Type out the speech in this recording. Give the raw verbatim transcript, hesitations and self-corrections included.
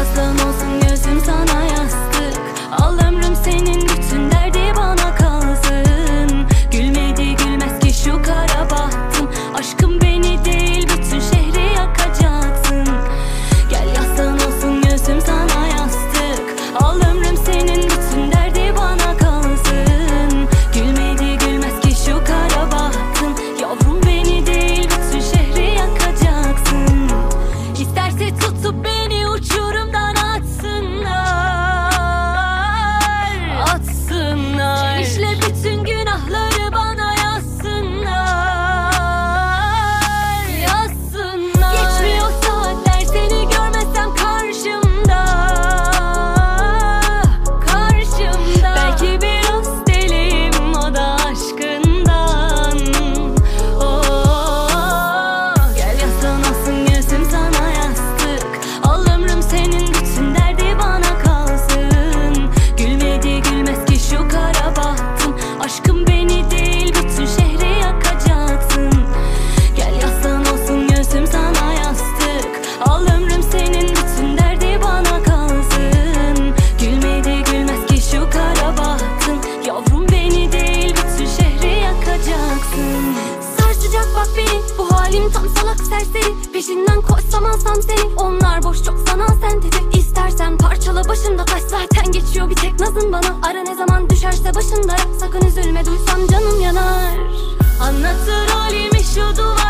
yaslan olsun gözüm sana yastık. Al ömrüm senin bütün derdi bana kalsın. Gülmedi gülmez ki şu kara bahtım. Aşkım beni değil bütün şehri yakacaksın. Gel yaslan olsun gözüm sana yastık. Al ömrüm senin bütün derdi bana kalsın. Gülmedi gülmez ki şu kara bahtım. Yavrum beni değil bütün şehri yakacaksın. İsterse tutup beni uçurumdan atsınlar, atsınlar. İşle bütün günahları bana yazsınlar, yazsınlar. Geçmiyor saatler seni görmesem karşımda, karşımda. Belki biraz deliyim o da aşkından. Oh, gel yaslan olsun gözüm sana yastık. Al ömrüm senin bütün derdi bana kalsın. Gülmedi gülmez ki şu kara bahtım. Aşkım beni değil bütün şehri yakacaksın. Gel yaslan olsun gözüm sana yastık. Al ömrüm senin bütün derdi bana kalsın. Gülmedi gülmez ki şu kara bahtım. Yavrum beni değil bütün şehri yakacaksın. Sarsacak bak beni bu halim tam salak serseri. Peşinden koşsam alsam seni. Onlar boş çok sana sentetik. İstersen parçala başında taş, zaten geçiyor bir tek nazın bana. Ara ne zaman düşerse başında, sakın üzülme duysam canım yanar. Anlatır halimi şu duvar.